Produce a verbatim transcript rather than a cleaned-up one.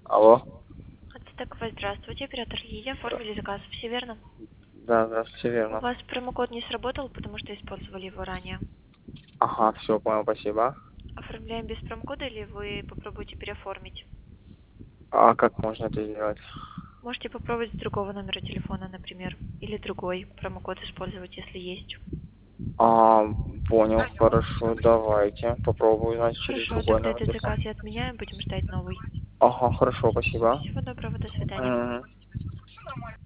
Алло. Ацтекова, здравствуйте, оператор Лидия, оформили заказ, все верно? Да, здравствуйте, У верно. вас промокод не сработал, потому что использовали его ранее. Ага, все, понял, спасибо. Оформляем без промокода или вы попробуйте переоформить? А как можно это сделать? Можете попробовать с другого номера телефона, например, или другой промокод использовать, если есть. А, понял, хорошо, давайте. Попробую, значит, через Хорошо, другой тогда номер этот телефона. заказ я отменяю, будем ждать новый. Ага, хорошо, спасибо. Всего доброго, до свидания. Мгм.